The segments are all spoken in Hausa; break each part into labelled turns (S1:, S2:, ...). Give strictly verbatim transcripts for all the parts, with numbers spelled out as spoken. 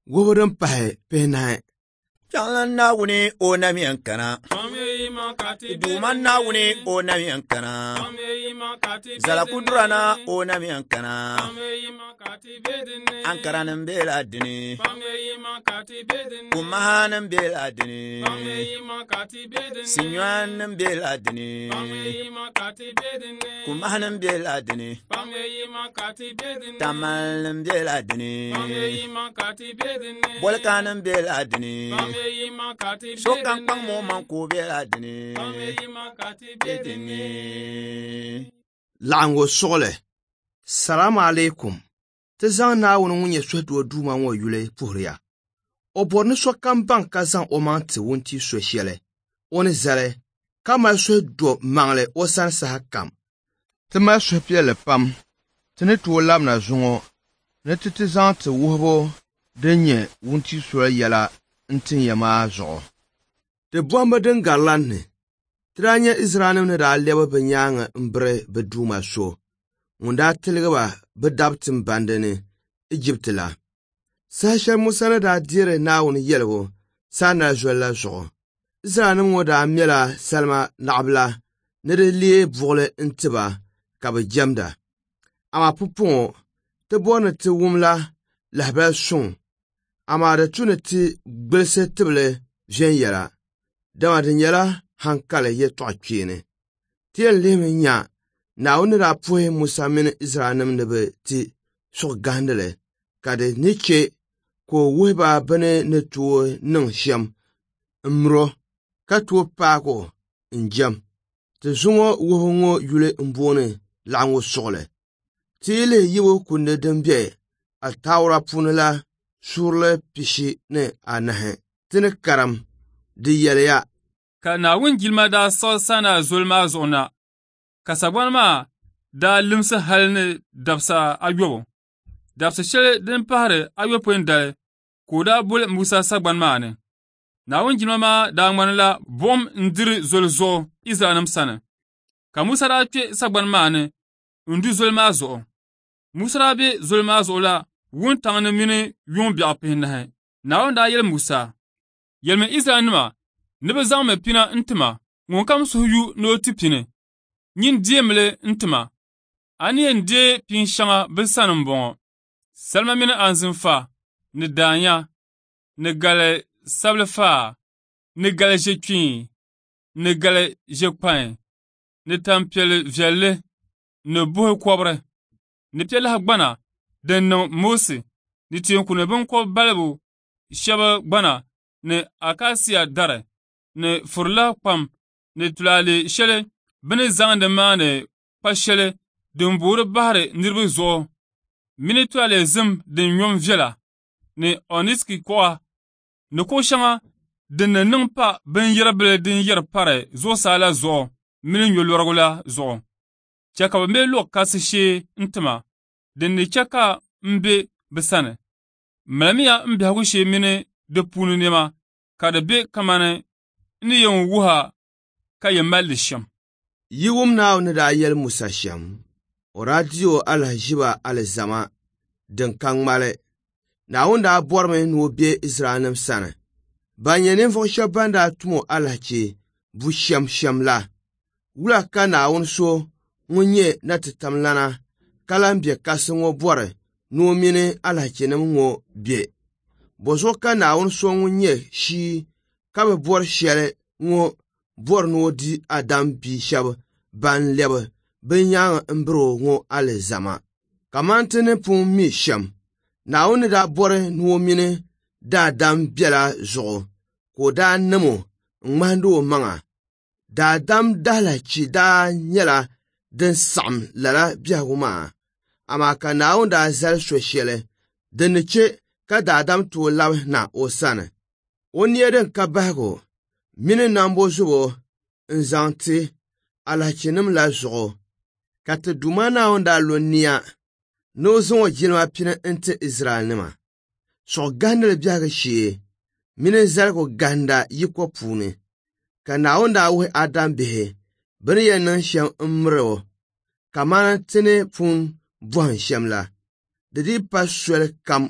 S1: Wobodan pahe penai.
S2: Jangan na wuni o na miyankana. Duman na wuni o na miyankana. Zalakudurana o na miyankana. Ankaranin bela dini. Kumahanin bela dini. Sinyuanin bela dini. Kumahanin bela dini. Tamalin bela dini. Bolkanin bela dini. Sokan pang mo man ko bela dini.
S1: Lango sole. Salamu alaikum. Te zan na wani wunye swetwa duma wa yule puhriya. O borni so kan ban ka zan o man te wunti so shele. Oni zale, kama swetwa mangle o san sa kam. Te ma swepye pam. Te ne tuwo lam na zungo. Ne te te zan te wuhbo denye wunti so yela ntin yama zo. Te buamba den garlan ne. Tranya Israelim ne da leba benyanga mbre beduma so. Munda tilgaba bedabtin bandene Egypt la. Sasha Musa ne da dire naun yelwo sana jola zo. Israelim wo da miela salma nabla ne de lie vole intiba kabe jamda. Ama pupon te bona te wumla lahba son. Ama da tune ti gbelse tible jen yela. Dama den yela hankale ye to kwene. Tien leme nya na onira poe Musa min Israelim nebe ti so gandele kade niche ko weba bane ne tuo nang sham mro ka tuo paako njam te zungo wohongo yule mbone lango sole tile yiwo kunde dembie al tawra punela surle pishi ne anahe tine karam di yeleya
S3: ka na wun gilma da so sana zulma zona ka sabon ma da limsa halne dabsa ayobo dabsa shele din pare ayopo ndale ko da bul Musa sagban ma ne na wun gilma ma da ngmanla bom ndir zulzo Israelim sana ka Musa da pe sagban ma ne ndu zulma zo Musa da be zulma zo la wun tangne mini yon bi apin na na wun da yel Musa yelme Israelim ma nebe zang me pina intima ngon kam so yu no tipine nyin diemle intima ani ende pin shanga bilsanim bongo salma min anzin fa ni danya ni gale sable fa ni gale jekwi ni gale jekpan ni tampel vielle ni buhe kobre ni pele hagbana den no Mose ni tien kune bon ko balbu shaba gbana ni akasia dare ne furla pam ne tulale shele bene zangde mane pa shele dun buru bahre nirbe zo mini tulale zim den yom vela ne oniski kwa ne ko shanga den ne ningpa ben yerable den yer pare zo sala zo mini yolorgula zo chaka me lo kasishe ntma den ne chaka mbe besane mlamia mbe hagushe mini de punu nema kada be kamane ni yon wuha ka yemal sham
S1: yiwum naw ne da yel Musa sham o radio alhajiba alzama den kangmale na wunda borme no be Israelim sana banyenin fo shabanda tumo alhachi bu sham sham la wula kana won so munye na titamlana kalambie kasengo bore no mine alhachi nem ngo be bozo kana won so munye shi kabe bor shele ngo bor no di adam bi shab ban lebe ben yang mbro ngo ale zama kamantene pun mi sham na woni da bor no mine da dam biela zo ko da nemo ngmando manga da dam dala chi da nyela den sam lala biaguma ama ka na wonda zal so shele den che ka da dam to law na osana oni eden ka bago mine nambo zubo nzanti alachinim la zo kate dumana onda lonia no zo jilma pina ente Israel nima so gandel biaga shi mine zalgo ganda yiko pune kana onda we adam behe bariya nan sham umro kamana tene pun buhan shamla dedi paswel kam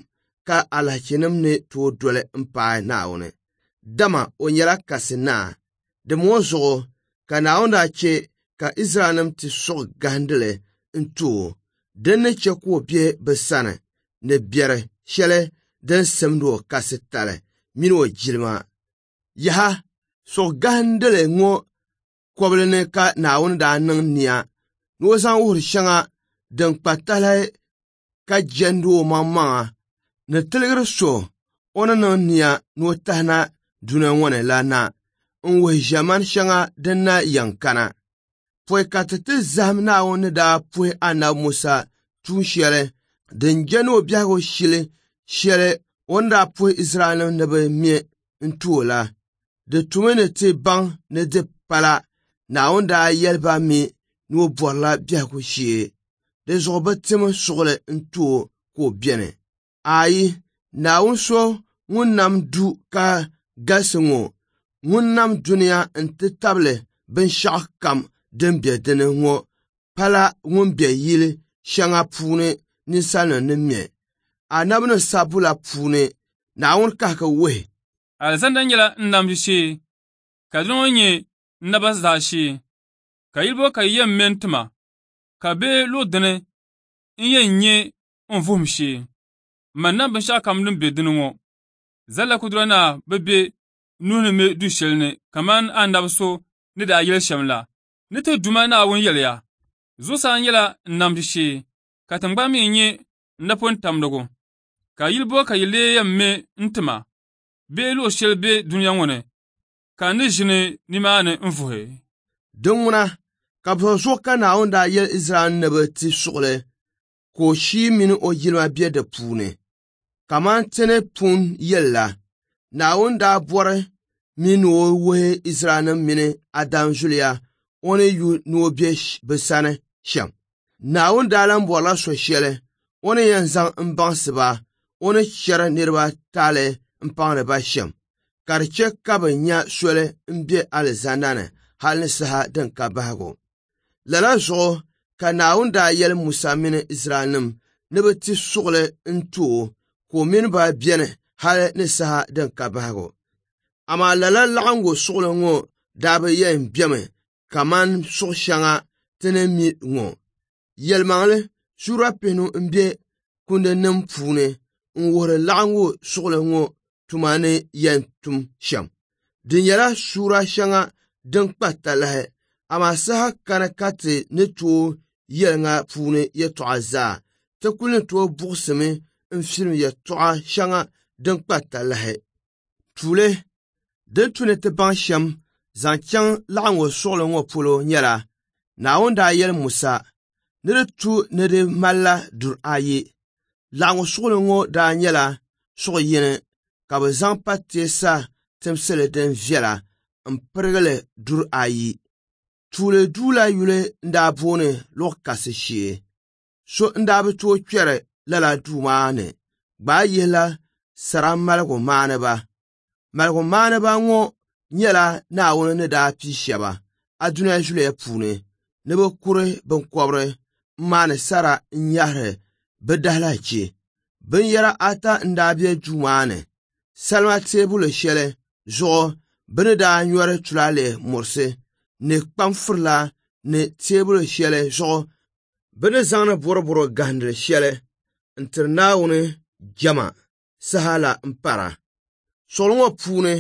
S1: ka alhakinim ni tooi doli m-paai Naawuni. Dama o nyɛla kasi naa. Di ŋɔ zuɣu ka Naawuni daa che ka Israɛlnim ti suɣi gahindili n-tooi. Dinni che ka o be bɛ sani ni biɛri shɛli din simdi o kasi tali mini o jilima. Yaha, suɣi gahindili ŋɔ kɔbili ni ka Naawuni daa niŋ niya ni o zaŋ wuhiri shɛŋa din kpa talahi ka jɛndi o maŋmaŋa ni tiligiri so o ni niŋ niya ni o tahina duna ŋɔ ni la na n-wuhi ʒɛmani shɛŋa din na yɛn kana. Pɔi ka ti ti zahim Naawuni ni daa puhi Annabi Musa tuun shɛli din jɛ ni o biɛhigu shili shɛli o ni daa puhi Israɛlnim ni bɛ me n-tuo la. Di tumi ni ti baŋ ni di pala Naawuni daa yɛli ba mi ni o bɔrila biɛhigu shee. Di zuɣu bɛ tim suɣuli n-tuo ka o beni. Ayi, Naawuni so ŋun nam du ka galisi ŋɔ, ŋun nam duniya n-ti tabili binshɛɣu kam din be dini ŋɔ pala ŋun be yili shɛŋa puuni ninsalinima ni me. Annabi ni sabbu la puuni Naawuni kahigi wuhi.
S3: Alizanda nyɛla n-nam shee, ka dina ŋɔ nyɛ naba zaa shee, ka yilibo ka yɛn me n-tima, ka bihi lu dini n-yɛn nyɛ n-vuhim shee. Man nam binshɛɣu kam din be dini ŋɔ, zalla kudura na bɛ be nuhi ni me du shɛli ni, kaman Annabi so ni daa yɛli shɛm la. Ni ti duma Naawuni yɛliya. Zuɣusaa nyɛla n-nam shee, ka tiŋgbani mi nyɛ napɔn tamdigu, ka yilibo ka yi lee yɛn me n-tima, bihi luɣu shɛli be duniya ŋɔ ni, ka ni ʒini nimaani n-vuhi.
S1: Dinŋuna, ka bɛ zuɣu ka Naawuni daa yɛli Israɛl ni bɛ ti suɣuli, ka o shii mini o yilima be di puuni. Kaman ti ni pun yɛli la, Naawuni daa bɔri mi ni o wuhi Israɛlnim mini Adam zuliya o ni yu ni o be bɛ sani shɛm. Naawuni daa lan bɔrila so shɛli o ni yɛn zaŋ n-baŋsi ba o ni chɛri niriba taali n-paŋdi ba shɛm, ka di che ka bɛ nya soli n-be alizanda ni hali ni saha din ka bahigu. Lala zuɣu ka Naawuni daa yɛli Musa mini Israɛlnim ni bɛ ti suɣuli n-tuo ka o mini ba beni hali ni saha din ka bahigu. Amaa lala laɣingu suɣuli ŋɔ daa bɛ yɛn bɛmi kaman suɣu shɛŋa ti ni mi ŋɔ. Yɛlimaŋli Sura pihinu m-be kundinim puuni n-wuhiri laɣingu suɣuli ŋɔ tuma ni yɛn tum shɛm. Di nyɛla Sura shɛŋa din kpa talahi, amaa saha kana ka ti ni tooi yɛliŋa puuni yɛtɔɣa zaa, ti kuli ni tooi buɣisimi n-firim yɛtɔɣa shɛŋa din kpa talahi. Tuuli, din tu ni ti baŋ shɛm zaŋ chaŋ laɣingu suɣuli ŋɔ polo nyɛla Naawuni daa yɛli Musa ni di tu ni di malila duri ayi. Laɣingu suɣuli ŋɔ daa nyɛla suɣu yini ka bɛ zaŋ pateesa timsili din viɛla m-pirigili duri ayi. Tuuli duula yuli n-daa booni luɣu kasi shee. So n-daa bi tooi kpɛri lala duu maa ni, gbaa yihila sara maligu maaniba. Maligu maaniba ŋɔ nyɛla Naawuni ni daa pi shɛba a duniya zuliya puuni ni bɛ kuri binkɔbiri n-maani sara n-nyahiri bɛ dahilachi. Binyɛra ata n-daa be duu maa ni. Salima teebuli shɛli zuɣu bɛ ni daa nyɔri tulaale murisi ni kpamfurila ni teebuli shɛli zuɣu bɛ ni zaŋni buriburi gahindili shɛli n-tiri Naawuni jɛma saha la m-para. Suɣuli ŋɔ puuni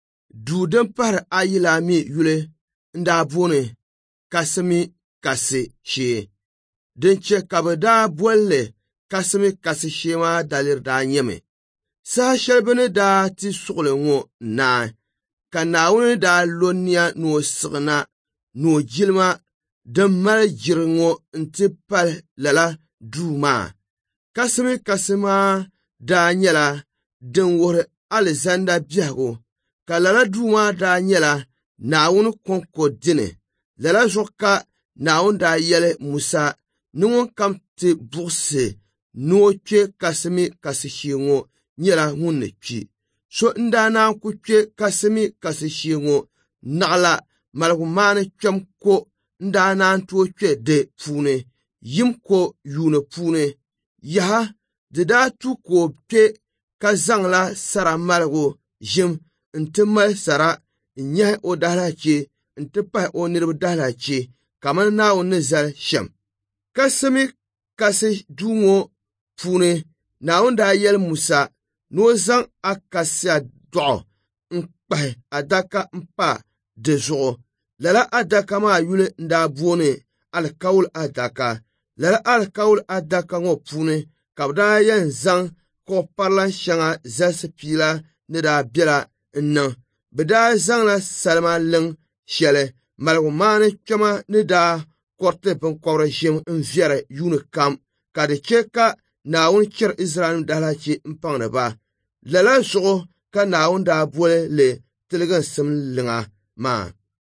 S1: duu din pahiri ayi la mi yuli n-daa booni kasimi kasi shee. Din che ka bɛ daa bolli kasimi kasi shee maa daliri daa nyɛmi. Saha shɛli bɛ ni daa ti suɣuli ŋɔ naai, ka Naawuni daa lo niya ni o siɣina ni o jilima din mali jiri ŋɔ n-ti pali lala duu maa. Kasimi kasi maa daa nyɛla din wuhiri alizanda biɛhigu, ka lala duu maa daa nyɛla Naawuni kɔŋko dini. Lala zuɣu ka Naawuni daa yɛli Musa ni ŋun kam ti buɣisi ni o kpe kasimi kasi shee ŋɔ nyɛla ŋun ni kpi. So n-daa naan ku kpe kasimi kasi shee ŋɔ naɣila maligu maani kpɛm ko n-daa naan tooi kpe di puuni, yim ko yuuni puuni. Yaha, di daa tu ko kpe ka zaŋla sara maligu ʒim n-ti mali sara n-nyahi o dahilachi n-ti pahi o niriba dahilachi kamani Naawuni ni zali shɛm. Kasimi kasi duu ŋɔ puuni Naawuni daa yɛli Musa ni o zaŋ akasiya dɔɣu n-kpahi adaka m-pa di zuɣu. Lala adaka maa yuli n-daa booni alikawuli adaka. Lala alikawuli adaka ŋɔ puuni ka bɛ daa yɛn zaŋ kuɣuparila shɛŋa zalisi piila ni daa bela n-niŋ. Bɛ daa zaŋla salima liŋ shɛli maligu maani kpɛma ni daa kɔriti binkɔbiri ʒim n-viɛri yuuni kam ka di che ka Naawuni chɛri Izraɛlnima dahilachi m-paŋdi ba. Lala zuɣu ka Naawuni daa boli li tiliginsim liŋa maa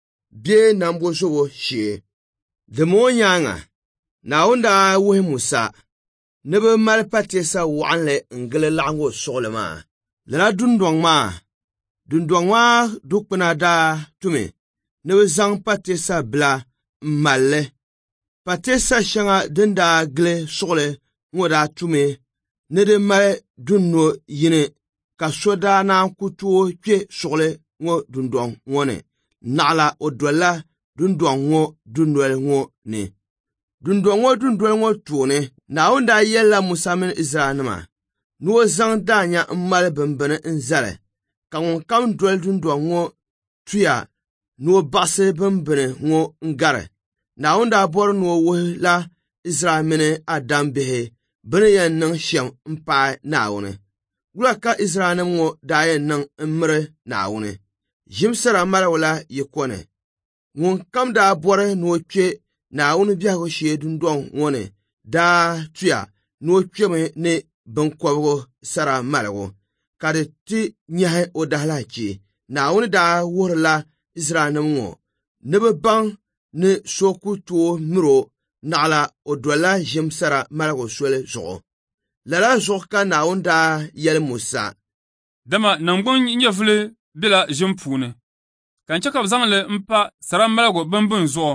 S1: bee nambo zobo shee. Dimi ŋɔ nyaaŋa Naawuni daa wuhi Musa ni bɛ mali pateesa waɣinli n-gili laɣiŋgu suɣuli maa. Lala dundɔŋ maa dundɔŋ maa dukpuna daa tumi ni bɛ zaŋ pateesa bila m-mali li. Pateesa shɛŋa din daa gili suɣuli ŋɔ daa tumi ni di mali dunno yini ka so daa naan ku tooi kpe suɣuli ŋɔ dundɔŋ ŋɔ ni naɣila o dolila dundɔŋ ŋɔ dundoli ŋɔ ni. Dundɔŋ ŋɔ dundoli ŋɔ tooni Naawuni daa yɛlila Musa mini Izraɛlnima ni o zaŋ daanya m-mali bimbini n-zali ka ŋun kam doli dundɔŋ ŋɔ tuya ni o baɣisi bimbini ŋɔ n-gari. Naawuni daa bɔri ni o wuhila Izraɛl mini Adam bihi bɛ ni yɛn niŋ shɛm m-paai Naawuni. Wula ka Izraɛlnima ŋɔ daa yɛn niŋ m-miri Naawuni. Ʒimsira maligu la yiko ni. Ŋun kam daa bɔri ni o kpe Naawuni biɛhigu shee dundɔŋ ŋɔ ni daa tuya ni o kpemi ni binkɔbigu sara maligu ka di ti nyahi o dahilachi. Naawuni daa wuhirila Izraɛlnima ŋɔ ni bɛ baŋ ni so ku tooi miro naɣila o dolila ʒimsara maligu soli zuɣu. Lala zuɣu ka Naawuni daa yɛli Musa.
S3: Dama nangbɔŋ nyɛvuli bela ʒim puuni ka n chɛ ka bɛ zaŋli m-pa sara maligu bimbini zuɣu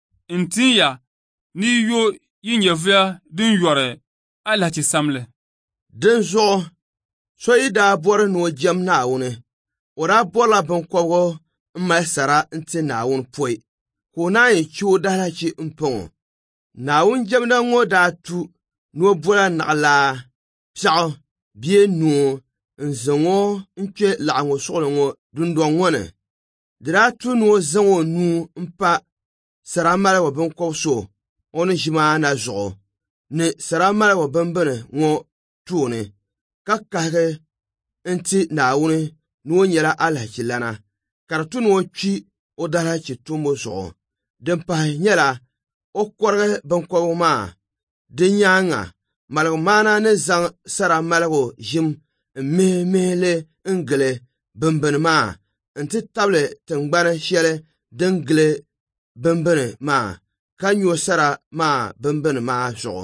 S3: n-tiiya ni yo yi nyɛvuya din yɔri alachi samli.
S1: Din zuɣu so yi daa bɔri ni o jɛm Naawuni o daa bɔrila binkɔbigu m-mali sara n-ti Naawuni pɔi ka o naan yi che o dahilachi m-paŋɔ. Naawuni jɛmda ŋɔ daa tu ni o bɔla naɣilaa piɛɣu bee nuu n-zaŋ o n-kpe laɣiŋgu suɣuli ŋɔ dundɔŋ ŋɔ ni. Di daa tu ni o zaŋ o nuu m-pa sara maligu binkɔb so o ni ʒi maa na zuɣu ni sara maligu bimbini ŋɔ tooni ka kahigi n-ti Naawuni ni o nyɛla alachi lana ka di tu ni o kpi o dahilachi tumbu zuɣu. Din pahi nyɛla o kɔrigi binkɔbigu maa. Di nyaaŋa maligu maana ni zaŋ sara maligu ʒim m-mihi mihi li n-gili bimbini maa n-ti tabili tingbani shɛli din gili bimbini maa ka nyo sara maa bimbini maa zuɣu.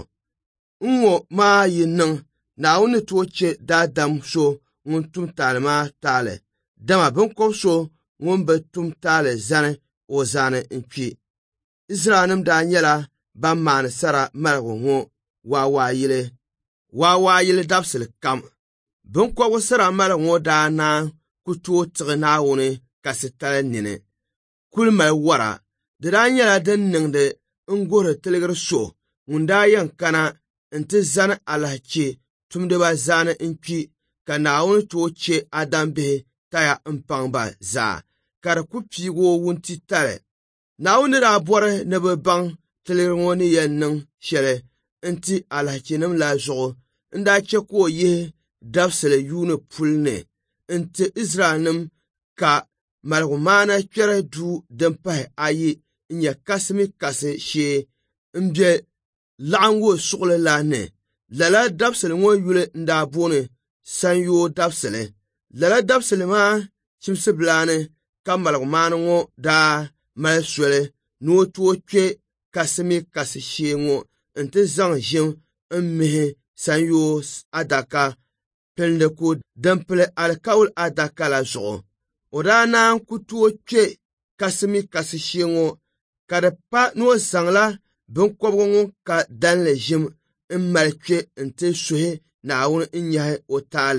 S1: N-ŋɔ maa yi niŋ Naawuni ni tooi che daadam so ŋun tum taali maa taali dama binkɔb so ŋun bi tum taali zani o zaani n-kpi. Izraɛlnima daa nyɛla ban maani sara maligu ŋɔ waawaayili waawaayili dabisili kam. Binkɔbigu sara maligu ŋɔ daa naan ku tooi tiɣi Naawuni kasitali nini kuli mali wara. Di daa nyɛla din niŋdi n-guhiri tiligiri so ŋun daa yɛn kana n-ti zani alahichi tumdiba zaani n-kpi ka Naawuni tooi che Adam bihi taya m-paŋ ba zaa ka di ku piigi o wunti tali. Naawuni daa bɔri ni bɛ baŋ tiligiri ŋɔ ni yɛn niŋ shɛli n-ti alahichinima la zuɣu n-daa che ka o yihi dabisili yuuni puli ni n-ti Izraɛlnima ka maligu maana kpɛri duu din pahi ayi n-nyɛ kasimi kasi shee m-be laɣiŋgu suɣuli la ni. Lala dabisili ŋɔ yuli n-daa booni sanyoo dabisili. Lala dabisili maa chimsi bilaani ka maligu maana ŋɔ daa mali soli ni o tooi kpe kasimi kasi shee ŋɔ n-ti zaŋ ʒim m-mihi sanyoo adaka pindigu din pili alikawuli adaka la zuɣu. O daa naan ku tooi kpe kasimi kasi shee ŋɔ ka di pa ni o zaŋla binkɔbigu ŋɔ ka dalili ʒim m-mali kpe n-ti suhi Naawuni n-nyahi o taali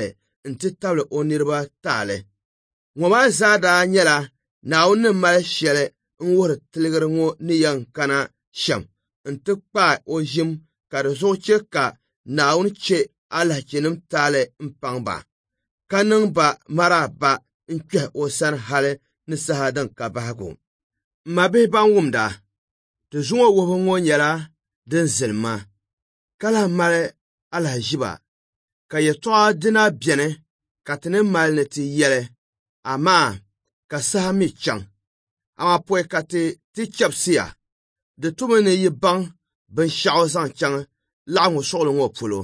S1: n-ti tabili o niriba taali. Ŋɔ maa zaa daa nyɛla Naawuni ni mali shɛli n-wuhiri tiligiri ŋɔ ni yɛn kana shɛm n-ti kpaai o ʒim ka di zuɣu chɛ ka Naawuni che alhakinim taali m-paŋ ba, ka niŋ ba maraaba n-kpɛhi o sani hali ni saha din ka bahigu. Ma bihi ban wumda, ti zuŋɔ wuhibu ŋɔ nyɛla din zilima, ka lahi mali alhaʒiba, ka yɛltɔɣa dina beni ka ti ni mali ni ti yɛli, amaa ka saha mi chaŋ. Ama pɔi ka ti ti chɛbisiya, di tumi ni yi baŋ binshɛɣu zaŋ chaŋ laɣiŋɔ suɣuli ŋɔ polo.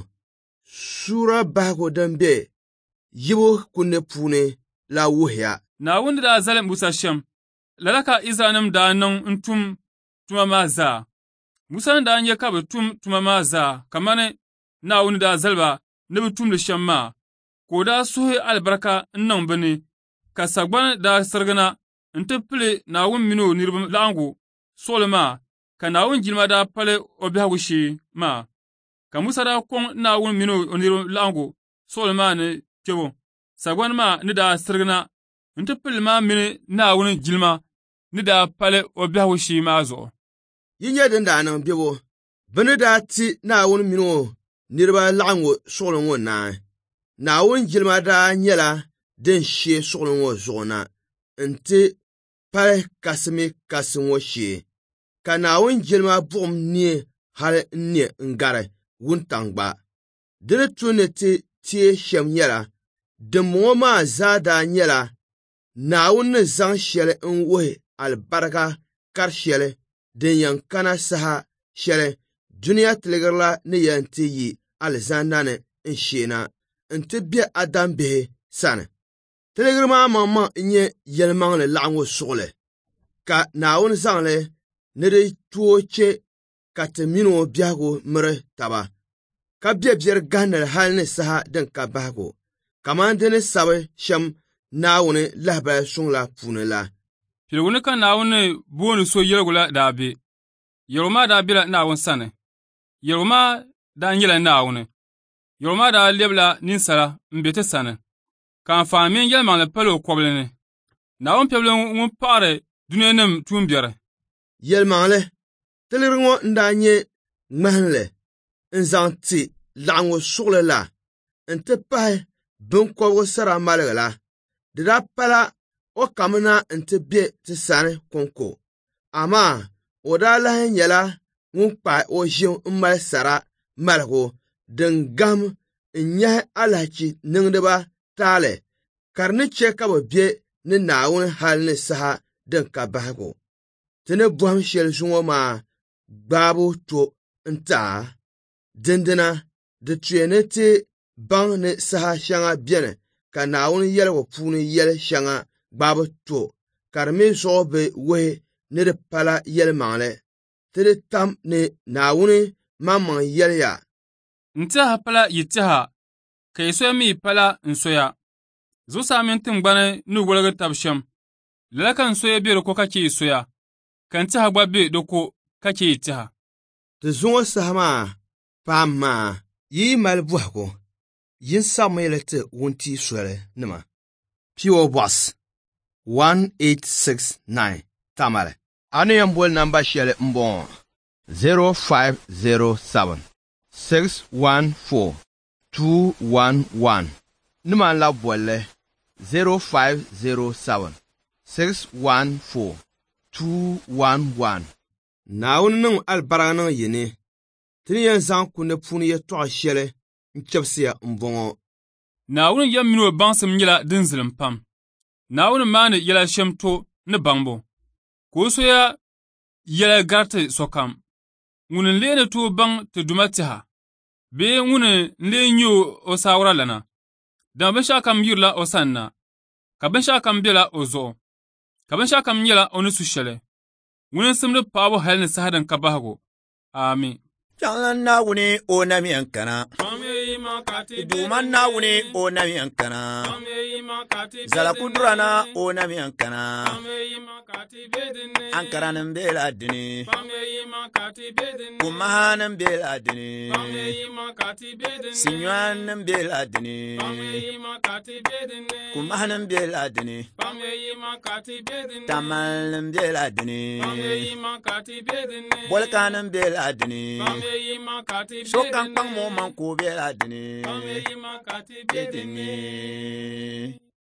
S1: Sura bahigu din be yibu kunni puuni la wuhiya.
S3: Naawuni daa zali Musa shɛm, lala ka Israɛlnima daa niŋ n-tum tuma maa zaa. Musa ni daa nyɛ ka bɛ tum tuma maa zaa, kamani Naawuni daa zali ba ni bɛ tumdi shɛm maa, ka o daa suhi alibarika n-niŋ bɛ ni, ka sagbana daa sirigina n-ti pili Naawuni mini o niriba laɣiŋgu suɣuli maa, ka Naawuni jilima daa pali o biɛhigu shee maa. Ka Musa daa kɔŋ Naawuni mini o niriba laɣiŋgu suɣuli maa ni kpɛbo, sagbana maa ni daa sirigina n-ti pili maa mini Naawuni jilima ni daa pali o biɛhigu shee maa zuɣu.
S1: Yi nyɛ din daa niŋ biɛbo, bɛ ni daa ti Naawuni mini o niriba laɣiŋgu suɣuli ŋɔ naai. Naawuni jilima daa nyɛla din shee suɣuli ŋɔ zuɣu na n-ti pali kasimi kasi ŋɔ shee, ka Naawuni jilima buɣum ne hali n-ne n-gari wuntaŋ gba. Di ni tu ni ti tie shɛm nyɛla, dimbɔŋɔ maa zaa daa nyɛla Naawuni ni zaŋ shɛli n-wuhi alibarika kari shɛli din yɛn kana saha shɛli duniya tiligirila ni yɛn ti yi alizanda ni n-sheena n-ti be Adam bihi sani. Tiligiri maa maŋmaŋ n-nyɛ yɛlimaŋli laɣiŋɔ suɣuli, ka Naawuni zaŋli ni di tooi che ka ti mini o biɛhigu miri taba, ka biɛbiɛri gahindili hali ni saha din ka bahigu, kaman di ni sabi shɛm Naawuni lahabali suŋ la puuni la.
S3: Piligu ni ka Naawuni booni so yɛligu la daa be. Yɛligu maa daa bela Naawuni sani. Yɛligu maa daa nyɛla Naawuni. Yɛligu maa daa lɛbila ninsala m-be ti sani, ka anfaani mini yɛlimaŋli pali o kɔbili ni. Naawuni piɛbili ŋun paɣiri duniyanim tuumbiɛri.
S1: Yɛlimaŋli, tiligiri ŋɔ n-daa nyɛ ŋmahinli n-zaŋ ti laɣiŋɔ suɣuli la n-ti pahi binkɔbigu sara maliga la. Di daa pala o kamina n-ti be ti sani kɔŋko, amaa o daa lahi nyɛla ŋun kpahi o ʒim m-mali sara maligu din gahim n-nyahi alhaki niŋdiba taali, ka di ni che ka bɛ be ni Naawuni hali ni saha din ka bahigu. Ti ni bɔhim shɛli zuŋɔ maa gbaabu to n-taa. Dindina, di tuya ni ti baŋ ni saha shɛŋa beni ka Naawuni yɛligu puuni yɛli shɛŋa gbaabu to, ka di mi zuɣu bi wuhi ni di pala yɛlimaŋli, ti di tam ni Naawuni maŋmaŋ yɛliya.
S3: N-tiɛha pala yi-tiɛha, ka yi-soya mi pala n-soya. Zuɣusaa mini tiŋgbani ni woligi tabi shɛm. Lala ka n-soya be di ko ka che yi-soya, ka n-tiɛha gba be di ko ka che yi-tiɛha.
S1: Ti zuŋɔ saha maa paam maa yi mali bɔhigu, yin sabimi yɛli ti wuntia soli nima. P O Box one eight six nine Tamale. A ni yɛn boli namba shɛli m-bɔŋɔ zero five zero seven six one four two one one. Nima la bolli zero five zero seven six one four two one one. Naawuni niŋ albaraga niŋ yini, ti ni yɛn zaŋ kunni puuni yɛltɔɣa shɛli n-chɛbisiya m-bɔŋɔ.
S3: Naawuni yɛm mini o baŋsim nyɛla din zilim pam. Naawuni maani yɛla shɛm to ni baŋbu, ka o soya yɛla gariti sokam. Ŋuni n-leei ni tooi baŋ ti duma tiha, bee ŋuni n-leei nyɛ o saawara lana. Dama binshɛɣu kam yirila o sani na, ka binshɛɣu kam bela o zuɣu, ka binshɛɣu kam nyɛla o ni su shɛli. Ŋuni n-simdi paɣabu hali ni saha din ka bahigu. Amin.
S2: Chaŋla Naawuni o namiyan kana. duman na wuni o na yankana zala kudurana o na yankana ankaranin bela dini kumahanin bela dini sinyuanin bela dini kumahanin bela dini tamalin bela dini bolkanin bela dini shokan pang mo man ko bela dini bedini